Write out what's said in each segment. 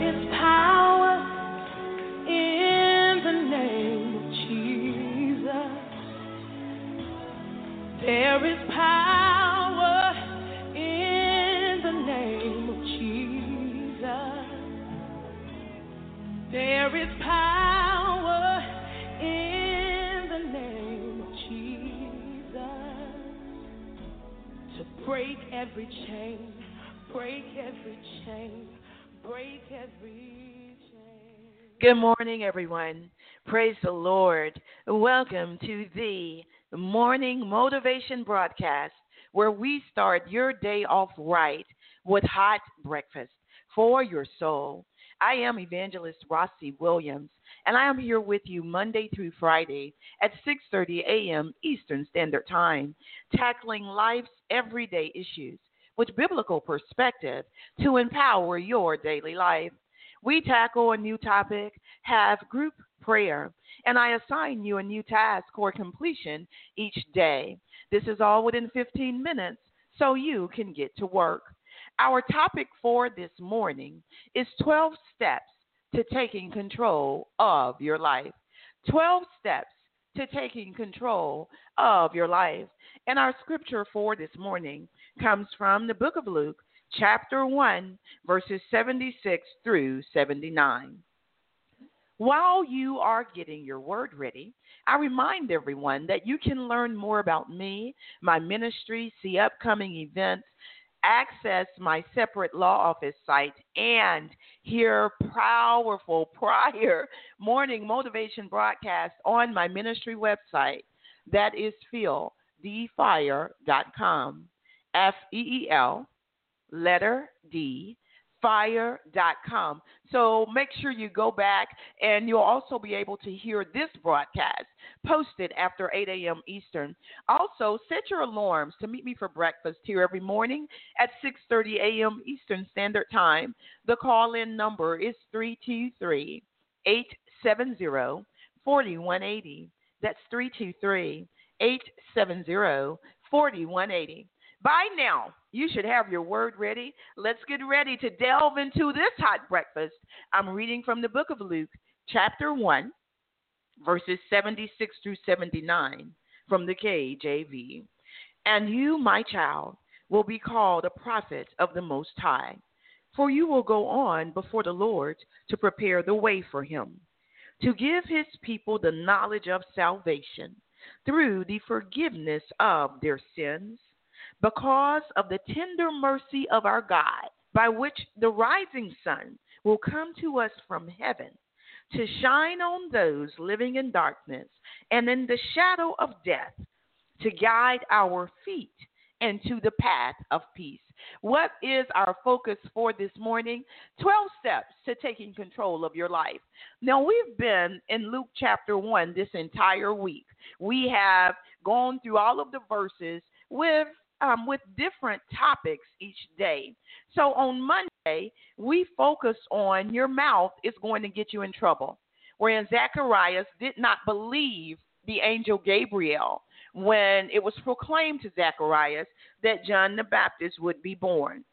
is power in the name of Jesus. There is power in the name of Jesus. There is power in the name of Jesus to break every chain, break every chain, break every chain. Good morning, everyone. Praise the Lord. Welcome to the Morning Motivation Broadcast, where we start your day off right with hot breakfast for your soul. I am Evangelist Rossi Williams, and I am here with you Monday through Friday at 6:30 a.m. Eastern Standard Time, tackling life's everyday issues with biblical perspective to empower your daily life. We tackle a new topic, have group prayer, and I assign you a new task for completion each day. This is all within 15 minutes, so you can get to work. Our topic for this morning is 12 steps to taking control of your life. 12 steps to taking control of your life. And our scripture for this morning comes from the book of Luke, chapter 1, verses 76 through 79. While you are getting your word ready, I remind everyone that you can learn more about me, my ministry, see upcoming events, access my separate law office site, and hear powerful prior morning motivation broadcasts on my ministry website. That is feeldfire.com. FEEL, letter D, fire.com. So make sure you go back, and you'll also be able to hear this broadcast posted after 8 a.m. Eastern. Also, set your alarms to meet me for breakfast here every morning at 6:30 a.m. Eastern Standard Time. The call-in number is 323-870-4180. That's 323-870-4180. By now, you should have your word ready. Let's get ready to delve into this hot breakfast. I'm reading from the book of Luke, chapter 1, verses 76 through 79 from the KJV. And you, my child, will be called a prophet of the Most High, for you will go on before the Lord to prepare the way for him, to give his people the knowledge of salvation through the forgiveness of their sins, because of the tender mercy of our God, by which the rising sun will come to us from heaven, to shine on those living in darkness and in the shadow of death, to guide our feet into the path of peace. What is our focus for this morning? 12 steps to taking control of your life. Now, we've been in Luke chapter 1 this entire week. We have gone through all of the verses with different topics each day. So on Monday, we focused on your mouth is going to get you in trouble, whereas Zacharias did not believe the angel Gabriel when it was proclaimed to Zacharias that John the Baptist would be born.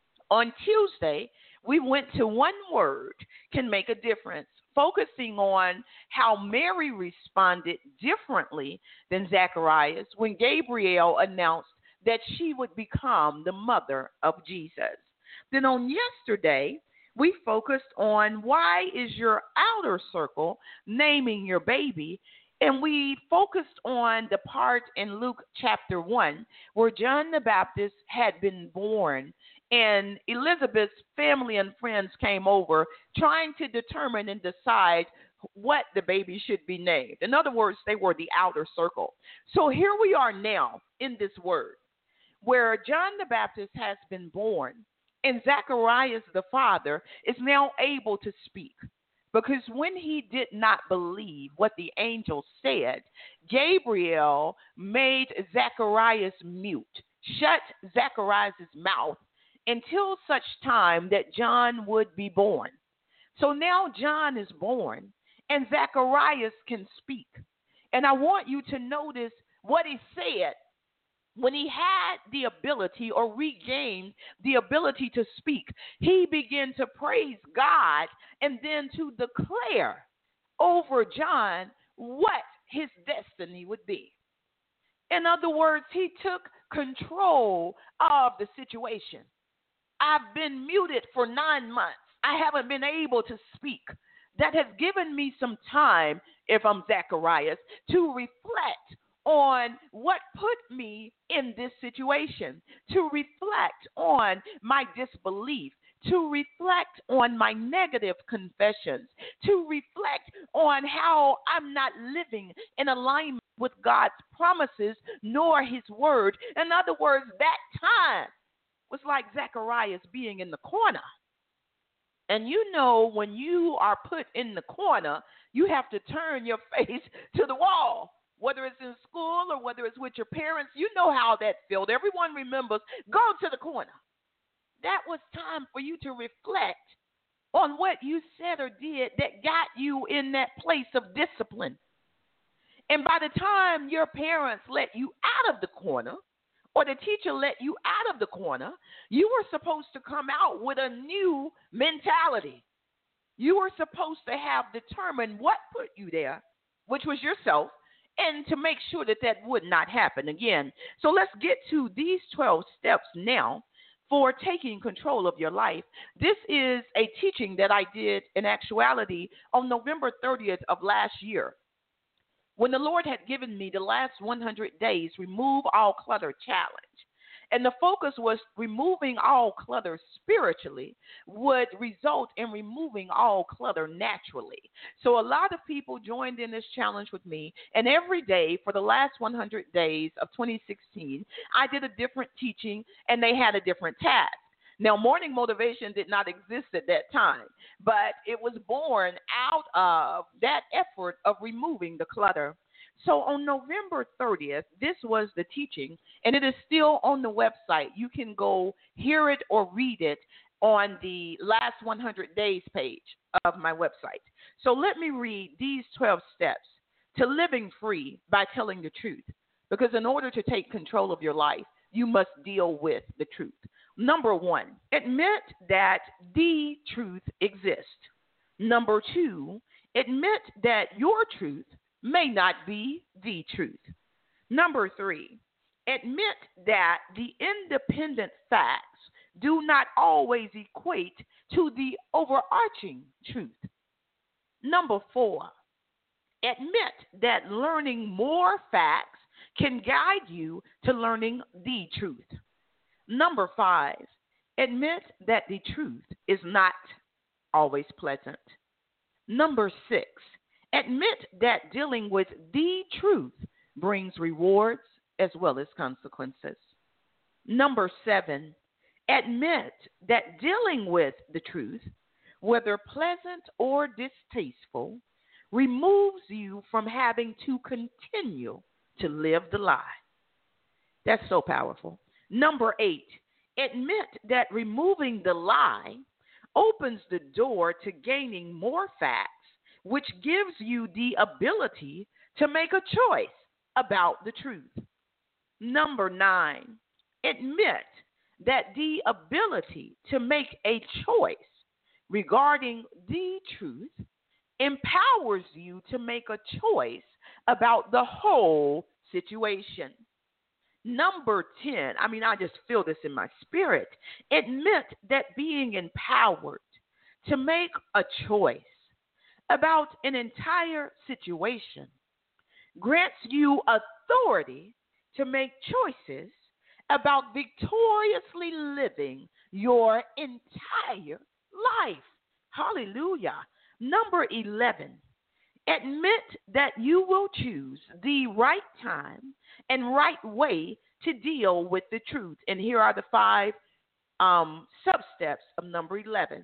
On Tuesday, we went to one word can make a difference, focusing on how Mary responded differently than Zacharias when Gabriel announced that she would become the mother of Jesus. Then on yesterday, we focused on why is your outer circle naming your baby, and we focused on the part in Luke chapter 1 where John the Baptist had been born, and Elizabeth's family and friends came over trying to determine and decide what the baby should be named. In other words, they were the outer circle. So here we are now in this word, where John the Baptist has been born, and Zacharias the father is now able to speak. Because when he did not believe what the angel said, Gabriel made Zacharias mute, shut Zacharias' mouth until such time that John would be born. So now John is born, and Zacharias can speak. And I want you to notice what he said when he had the ability or regained the ability to speak, he began to praise God and then to declare over John what his destiny would be. In other words, he took control of the situation. I've been muted for 9 months. I haven't been able to speak. That has given me some time, if I'm Zacharias, to reflect on what put me in this situation, to reflect on my disbelief, to reflect on my negative confessions, to reflect on how I'm not living in alignment with God's promises nor his word. In other words, that time was like Zacharias being in the corner. And you know, when you are put in the corner, you have to turn your face to the wall. Whether it's in school or whether it's with your parents, you know how that felt. Everyone remembers, go to the corner. That was time for you to reflect on what you said or did that got you in that place of discipline. And by the time your parents let you out of the corner, or the teacher let you out of the corner, you were supposed to come out with a new mentality. You were supposed to have determined what put you there, which was yourself, and to make sure that that would not happen again. So let's get to these 12 steps now for taking control of your life. This is a teaching that I did in actuality on November 30th of last year, when the Lord had given me the last 100 days, remove all clutter challenge. And the focus was removing all clutter spiritually would result in removing all clutter naturally. So a lot of people joined in this challenge with me. And every day for the last 100 days of 2016, I did a different teaching and they had a different task. Now, morning motivation did not exist at that time, but it was born out of that effort of removing the clutter. So on November 30th, this was the teaching, and it is still on the website. You can go hear it or read it on the last 100 days page of my website. So let me read these 12 steps to living free by telling the truth, because in order to take control of your life, you must deal with the truth. Number 1, admit that the truth exists. Number 2, admit that your truth may not be the truth. Number 3, admit that the independent facts do not always equate to the overarching truth. Number 4, admit that learning more facts can guide you to learning the truth. Number 5, admit that the truth is not always pleasant. Number 6, admit that dealing with the truth brings rewards as well as consequences. Number 7, admit that dealing with the truth, whether pleasant or distasteful, removes you from having to continue to live the lie. That's so powerful. Number 8, admit that removing the lie opens the door to gaining more facts, which gives you the ability to make a choice about the truth. Number 9, admit that the ability to make a choice regarding the truth empowers you to make a choice about the whole situation. Number 10, I just feel this in my spirit. Admit that being empowered to make a choice about an entire situation grants you authority to make choices about victoriously living your entire life. Hallelujah. Number 11, admit that you will choose the right time and right way to deal with the truth. And here are the 5 sub-steps of number 11.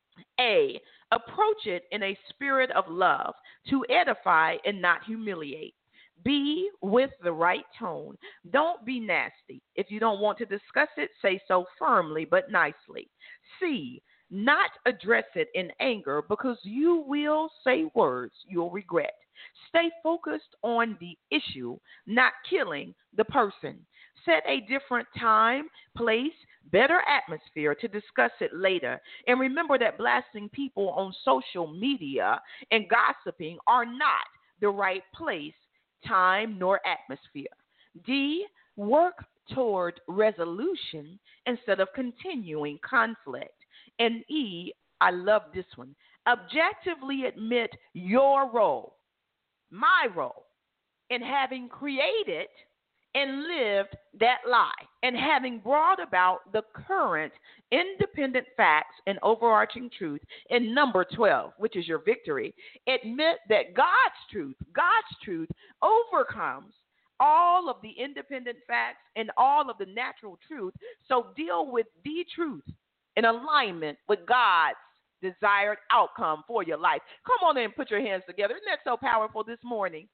A, approach it in a spirit of love to edify and not humiliate. B, with the right tone. Don't be nasty. If you don't want to discuss it, say so firmly but nicely. C, not address it in anger, because you will say words you'll regret. Stay focused on the issue, not killing the person. Set a different time, place, better atmosphere to discuss it later. And remember that blasting people on social media and gossiping are not the right place, time, nor atmosphere. D, work toward resolution instead of continuing conflict. And E, I love this one. Objectively admit your role, my role, in having created and lived that lie and having brought about the current independent facts and overarching truth in number 12, which is your victory. Admit that God's truth overcomes all of the independent facts and all of the natural truth. So deal with the truth in alignment with God's desired outcome for your life. Come on in and put your hands together. Isn't that so powerful this morning?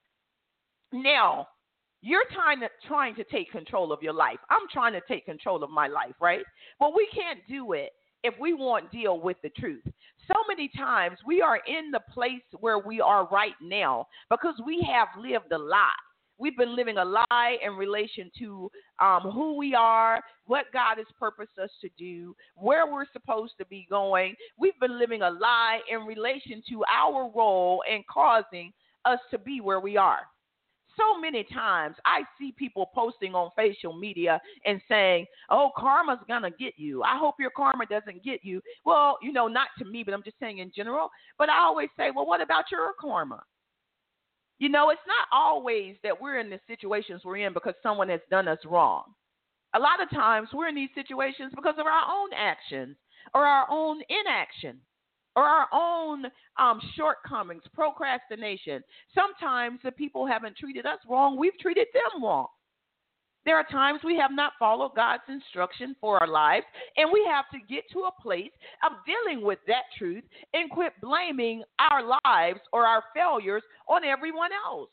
Now, you're trying to take control of your life. I'm trying to take control of my life, right? But we can't do it if we won't deal with the truth. So many times we are in the place where we are right now because we have lived a lie. We've been living a lie in relation to who we are, what God has purposed us to do, where we're supposed to be going. We've been living a lie in relation to our role in causing us to be where we are. So many times I see people posting on social media and saying, oh, karma's going to get you. I hope your karma doesn't get you. Well, not to me, but I'm just saying in general. But I always say, well, what about your karma? It's not always that we're in the situations we're in because someone has done us wrong. A lot of times we're in these situations because of our own actions or our own inaction or our own shortcomings, procrastination. Sometimes the people haven't treated us wrong. We've treated them wrong. There are times we have not followed God's instruction for our lives, and we have to get to a place of dealing with that truth and quit blaming our lives or our failures on everyone else.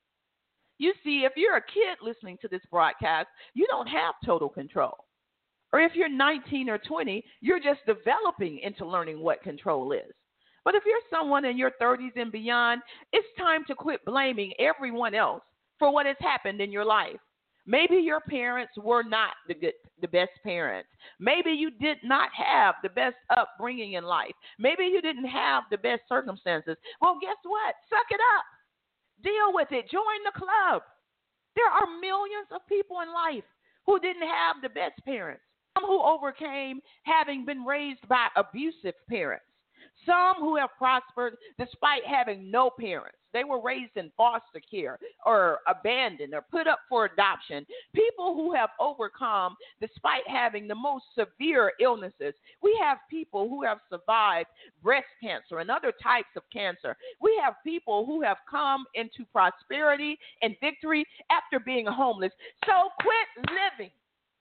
You see, if you're a kid listening to this broadcast, you don't have total control. Or if you're 19 or 20, you're just developing into learning what control is. But if you're someone in your 30s and beyond, it's time to quit blaming everyone else for what has happened in your life. Maybe your parents were not the best parents. Maybe you did not have the best upbringing in life. Maybe you didn't have the best circumstances. Well, guess what? Suck it up. Deal with it. Join the club. There are millions of people in life who didn't have the best parents. Some who overcame having been raised by abusive parents. Some who have prospered despite having no parents. They were raised in foster care or abandoned or put up for adoption. People who have overcome despite having the most severe illnesses. We have people who have survived breast cancer and other types of cancer. We have people who have come into prosperity and victory after being homeless. So quit living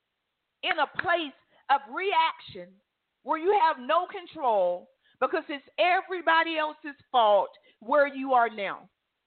in a place of reaction where you have no control because it's everybody else's fault where you are now.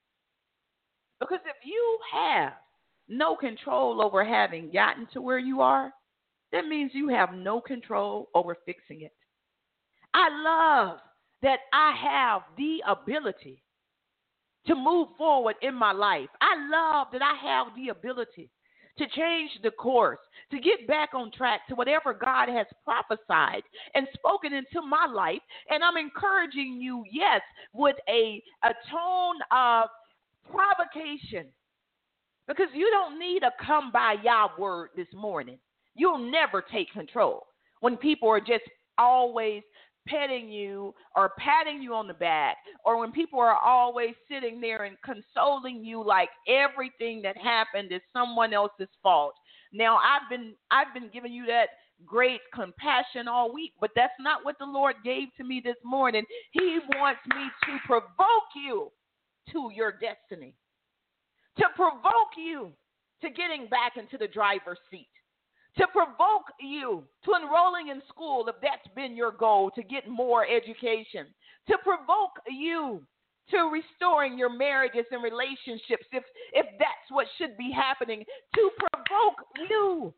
Because if you have no control over having gotten to where you are, that means you have no control over fixing it. I love that I have the ability to move forward in my life. I love that I have the ability to change the course, to get back on track to whatever God has prophesied and spoken into my life. And I'm encouraging you, yes, with a tone of provocation, because you don't need a come by Yah word this morning. You'll never take control when people are just always petting you or patting you on the back, or when people are always sitting there and consoling you like everything that happened is someone else's fault. Now, I've been giving you that great compassion all week, but that's not what the Lord gave to me this morning. He wants me to provoke you to your destiny, to provoke you to getting back into the driver's seat, to provoke you to enrolling in school if that's been your goal, to get more education, to provoke you to restoring your marriages and relationships if that's what should be happening, to provoke you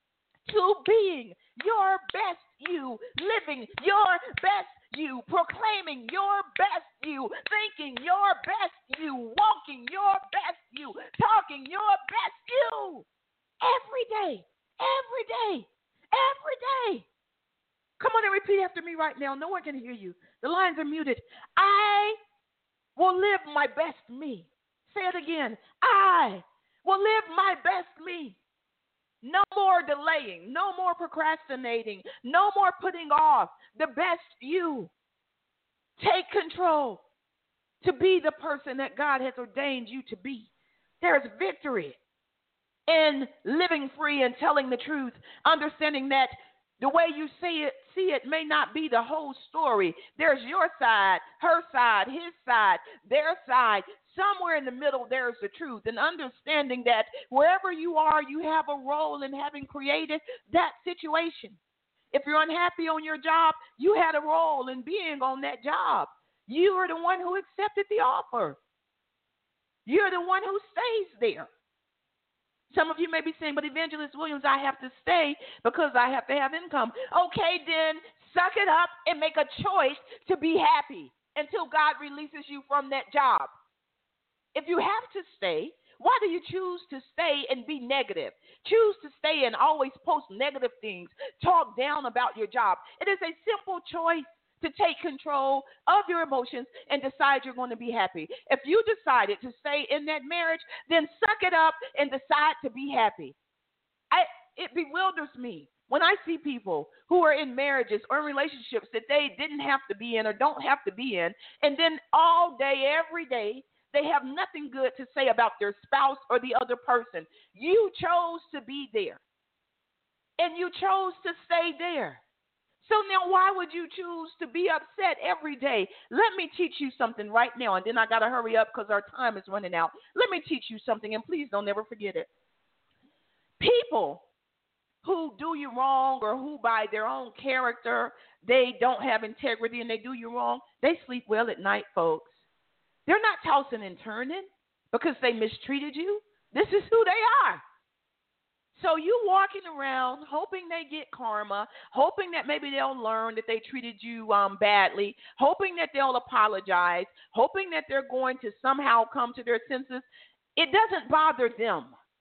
to being your best you, living your best you, proclaiming your best you, thinking your best you, walking your best you, talking your best you. Every every day, every day, every day. Come on and repeat after me right now. No one can hear you. The lines are muted. I will live my best me. Say it again. I will live my best me. No more delaying. No more procrastinating. No more putting off the best you. Take control to be the person that God has ordained you to be. There's victory in living free and telling the truth, understanding that the way you see it may not be the whole story. There's your side, her side, his side, their side. Somewhere in the middle, there's the truth. And understanding that wherever you are, you have a role in having created that situation. If you're unhappy on your job, you had a role in being on that job. You are the one who accepted the offer. You're the one who stays there. Some of you may be saying, but Evangelist Williams, I have to stay because I have to have income. Okay, then suck it up and make a choice to be happy until God releases you from that job. If you have to stay, why do you choose to stay and be negative? Choose to stay and always post negative things, talk down about your job. It is a simple choice to take control of your emotions and decide you're going to be happy. If you decided to stay in that marriage, then suck it up and decide to be happy. It bewilders me when I see people who are in marriages or in relationships that they didn't have to be in or don't have to be in, and then all day, every day, they have nothing good to say about their spouse or the other person. You chose to be there, and you chose to stay there. So now why would you choose to be upset every day? Let me teach you something right now, and then I got to hurry up because our time is running out. Let me teach you something, and please don't ever forget it. People who do you wrong or who by their own character, they don't have integrity and they do you wrong, they sleep well at night, folks. They're not tossing and turning because they mistreated you. This is who they are. So you walking around hoping they get karma, hoping that maybe they'll learn that they treated you badly, hoping that they'll apologize, hoping that they're going to somehow come to their senses. It doesn't bother them.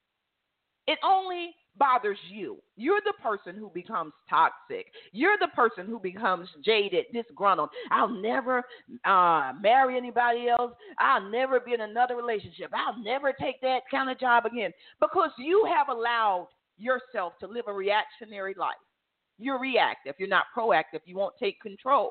It only bothers you. You're the person who becomes toxic. You're the person who becomes jaded, disgruntled. I'll never marry anybody else. I'll never be in another relationship. I'll never take that kind of job again, because you have allowed yourself to live a reactionary life. You're reactive. You're not proactive. You won't take control.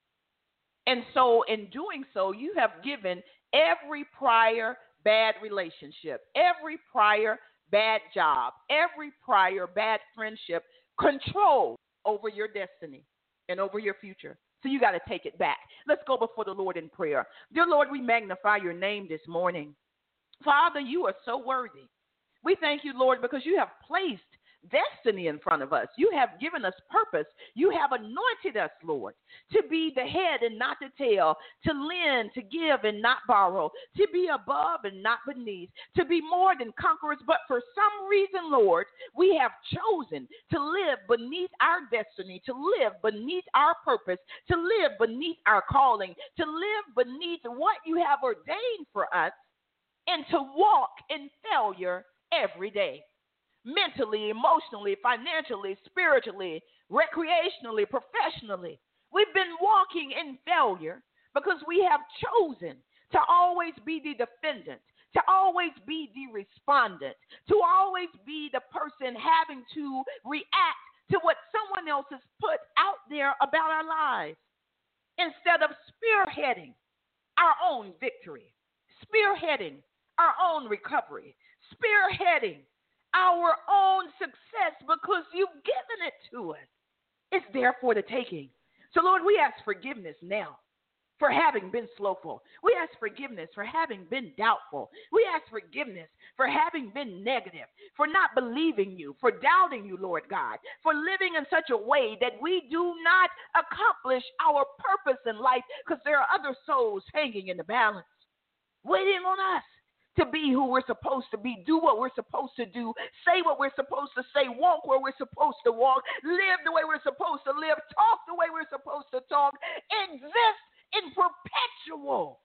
And so in doing so, you have given every prior bad relationship, every prior bad job, every prior bad friendship, control over your destiny and over your future. So you got to take it back. Let's go before the Lord in prayer. Dear Lord, we magnify your name this morning. Father, you are so worthy. We thank you, Lord, because you have placed destiny in front of us. You have given us purpose. You have anointed us, Lord, to be the head and not the tail, to lend, to give and not borrow, to be above and not beneath, to be more than conquerors. But for some reason, Lord, we have chosen to live beneath our destiny, to live beneath our purpose, to live beneath our calling, to live beneath what you have ordained for us, and to walk in failure every day. Mentally, emotionally, financially, spiritually, recreationally, professionally. We've been walking in failure because we have chosen to always be the defendant, to always be the respondent, to always be the person having to react to what someone else has put out there about our lives, instead of spearheading our own victory, spearheading our own recovery, spearheading our own success, because you've given it to us. It's there for the taking. So, Lord, we ask forgiveness now for having been slothful. We ask forgiveness for having been doubtful. We ask forgiveness for having been negative, for not believing you, for doubting you, Lord God, for living in such a way that we do not accomplish our purpose in life because there are other souls hanging in the balance, waiting on us to be who we're supposed to be, do what we're supposed to do, say what we're supposed to say, walk where we're supposed to walk, live the way we're supposed to live, talk the way we're supposed to talk, exist in perpetual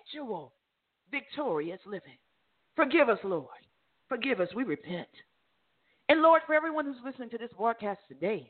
victorious living. Forgive us, Lord. Forgive us. We repent. And Lord, for everyone who's listening to this broadcast today,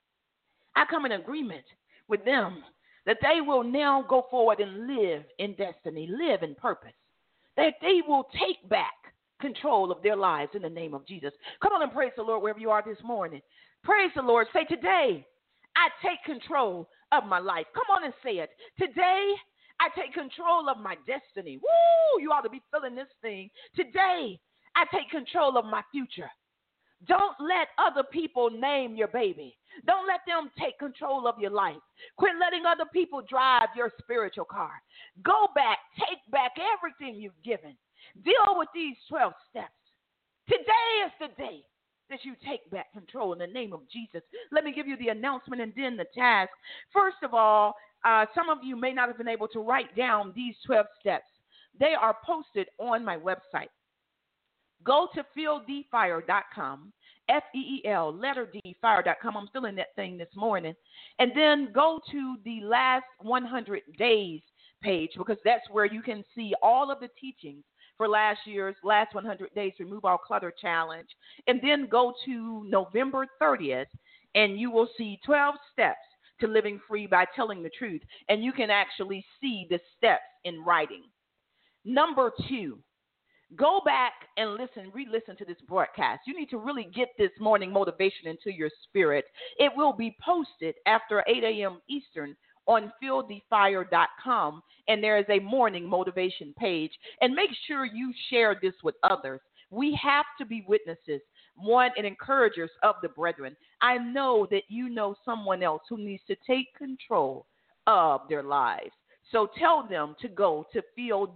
I come in agreement with them that they will now go forward and live in destiny, live in purpose, that they will take back control of their lives in the name of Jesus. Come on and praise the Lord wherever you are this morning. Praise the Lord. Say, today, I take control of my life. Come on and say it. Today, I take control of my destiny. Woo! You ought to be feeling this thing. Today, I take control of my future. Don't let other people name your baby. Don't let them take control of your life. Quit letting other people drive your spiritual car. Go back. Take back everything you've given. Deal with these 12 steps. Today is the day that you take back control in the name of Jesus. Let me give you the announcement and then the task. First of all, some of you may not have been able to write down these 12 steps. They are posted on my website. Go to feeldfire.com, F-E-E-L, letter D, fire.com. I'm filling that thing this morning. And then go to the last 100 days page, because that's where you can see all of the teachings for last year's last 100 days Remove All Clutter Challenge. And then go to November 30th, and you will see 12 steps to living free by telling the truth. And you can actually see the steps in writing. Number 2. Go back and re-listen to this broadcast. You need to really get this morning motivation into your spirit. It will be posted after 8 a.m. Eastern on feeldfire.com, and there is a morning motivation page. And make sure you share this with others. We have to be witnesses, one, and encouragers of the brethren. I know that you know someone else who needs to take control of their lives. So tell them to go to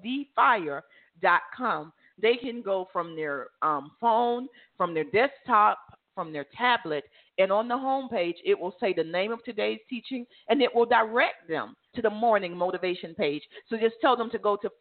feeldfire.com. They can go from their phone, from their desktop, from their tablet, and on the homepage, it will say the name of today's teaching, and it will direct them to the morning motivation page. So just tell them to go to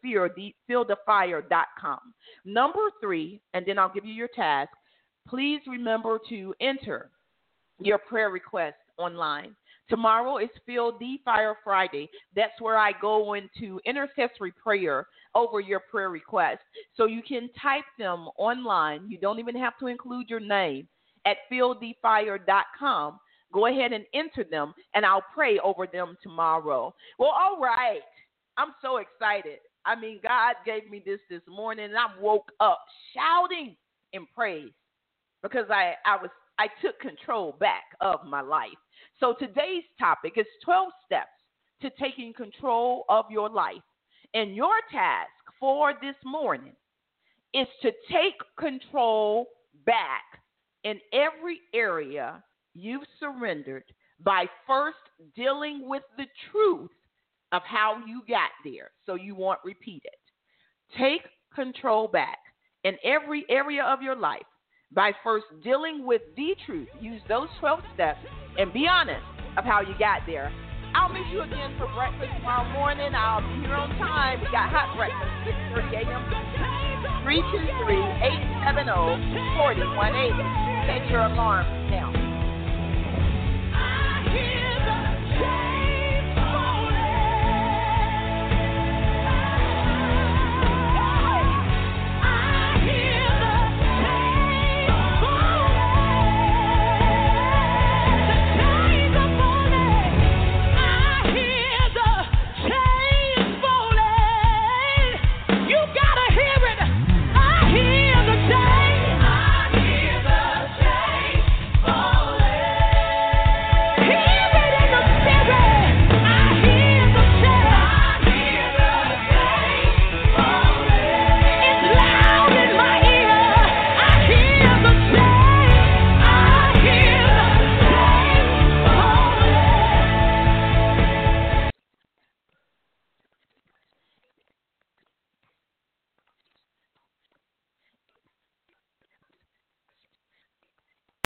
feeldfire.com. Number 3, and then I'll give you your task, please remember to enter your prayer request online. Tomorrow is Field the Fire Friday. That's where I go into intercessory prayer over your prayer requests. So you can type them online. You don't even have to include your name at feeldfire.com. Go ahead and enter them, and I'll pray over them tomorrow. Well, all right. I'm so excited. I mean, God gave me this morning, and I woke up shouting in praise because I took control back of my life. So today's topic is 12 steps to taking control of your life. And your task for this morning is to take control back in every area you've surrendered by first dealing with the truth of how you got there so you won't repeat it. Take control back in every area of your life by first dealing with the truth. Use those 12 steps and be honest of how you got there. I'll meet you again for breakfast tomorrow morning. I'll be here on time. We got hot breakfast, 6:30 a.m. 323-870-4180. Set your alarm now.